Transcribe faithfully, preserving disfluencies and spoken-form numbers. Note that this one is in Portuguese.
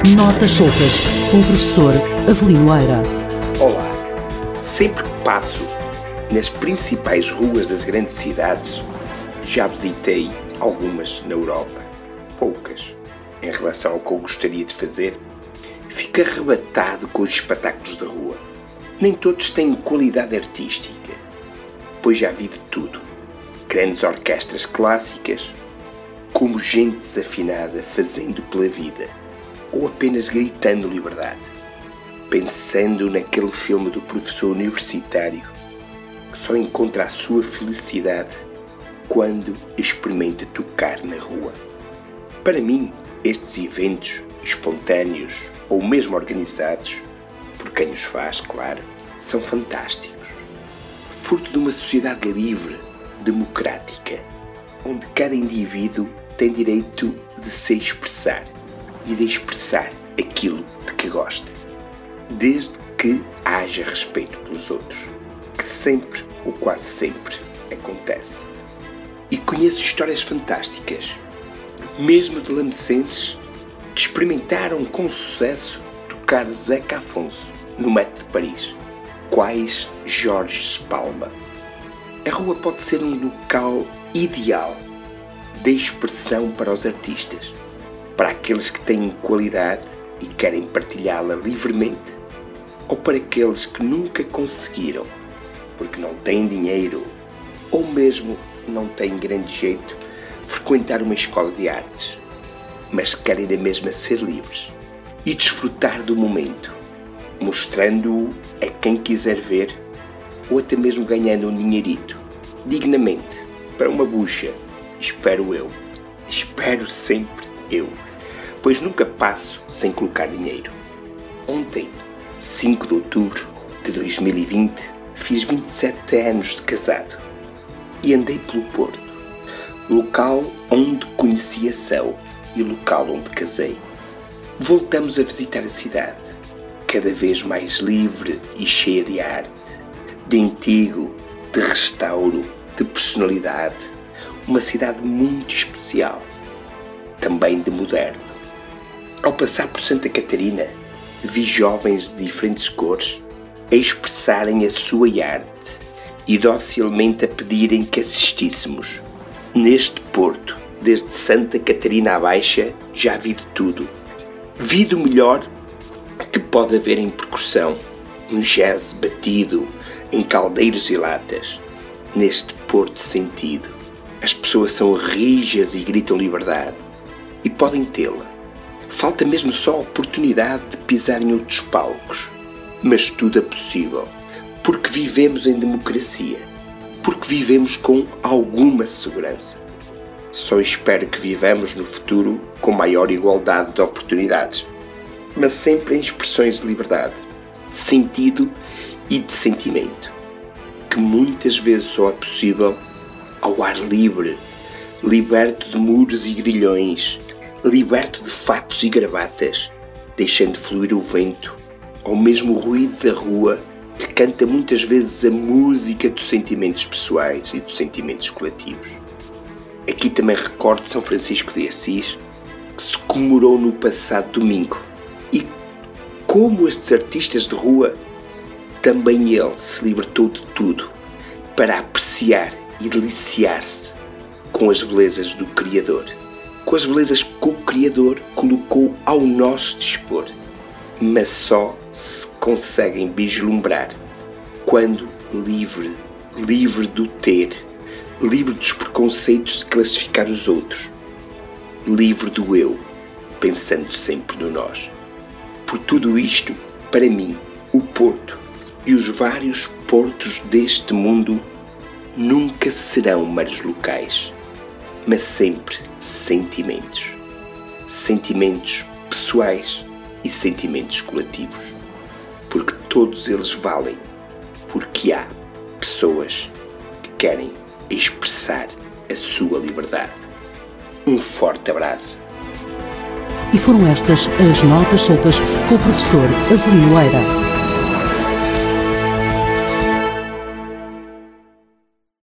Notas soltas com o professor Avelino Eira. Olá, sempre que passo nas principais ruas das grandes cidades, já visitei algumas na Europa, poucas em relação ao que eu gostaria de fazer, fico arrebatado com os espetáculos de rua. Nem todos têm qualidade artística, pois já vi de tudo. Grandes orquestras clássicas, como gente desafinada fazendo pela vida, ou apenas gritando liberdade. Pensando naquele filme do professor universitário que só encontra a sua felicidade quando experimenta tocar na rua. Para mim, estes eventos espontâneos ou mesmo organizados, por quem os faz, claro, são fantásticos. Fruto de uma sociedade livre, democrática, onde cada indivíduo tem direito de se expressar e de expressar aquilo de que gosta, desde que haja respeito pelos outros, que sempre ou quase sempre acontece. E conheço histórias fantásticas, mesmo de lamecenses, que experimentaram com sucesso tocar Zeca Afonso no metro de Paris, quais Jorge Palma. A rua pode ser um local ideal de expressão para os artistas, para aqueles que têm qualidade e querem partilhá-la livremente, ou para aqueles que nunca conseguiram, porque não têm dinheiro, ou mesmo não têm grande jeito, frequentar uma escola de artes, mas querem da mesma ser livres e desfrutar do momento, mostrando-o a quem quiser ver, ou até mesmo ganhando um dinheirito, dignamente, para uma bucha, espero eu, espero sempre eu, pois nunca passo sem colocar dinheiro. Ontem, cinco de outubro de dois mil e vinte, fiz vinte e sete anos de casado e andei pelo Porto, local onde conheci a Céu e local onde casei. Voltamos a visitar a cidade, cada vez mais livre e cheia de arte, de antigo, de restauro, de personalidade, uma cidade muito especial, também de moderno. Ao passar por Santa Catarina, vi jovens de diferentes cores a expressarem a sua arte e docilmente a pedirem que assistíssemos. Neste Porto, desde Santa Catarina à Baixa, já vi de tudo. Vi do melhor que pode haver em percussão, um jazz batido em caldeiros e latas. Neste Porto sentido, as pessoas são rijas e gritam liberdade, e podem tê-la. Falta mesmo só a oportunidade de pisar em outros palcos. Mas tudo é possível, porque vivemos em democracia, porque vivemos com alguma segurança. Só espero que vivamos no futuro com maior igualdade de oportunidades, mas sempre em expressões de liberdade, de sentido e de sentimento, que muitas vezes só é possível ao ar livre, liberto de muros e grilhões, liberto de fatos e gravatas, deixando fluir o vento, ou mesmo o ruído da rua, que canta muitas vezes a música dos sentimentos pessoais e dos sentimentos coletivos. Aqui também recordo São Francisco de Assis, que se comemorou no passado domingo, e como estes artistas de rua, também ele se libertou de tudo para apreciar e deliciar-se com as belezas do Criador, com as belezas que o Criador colocou ao nosso dispor, mas só se conseguem vislumbrar quando livre, livre do ter, livre dos preconceitos de classificar os outros, livre do eu, pensando sempre no nós. Por tudo isto, para mim, o Porto e os vários portos deste mundo nunca serão meros locais, mas sempre sentimentos. Sentimentos pessoais e sentimentos coletivos. Porque todos eles valem, porque há pessoas que querem expressar a sua liberdade. Um forte abraço. E foram estas as notas soltas com o professor Avelino Eira.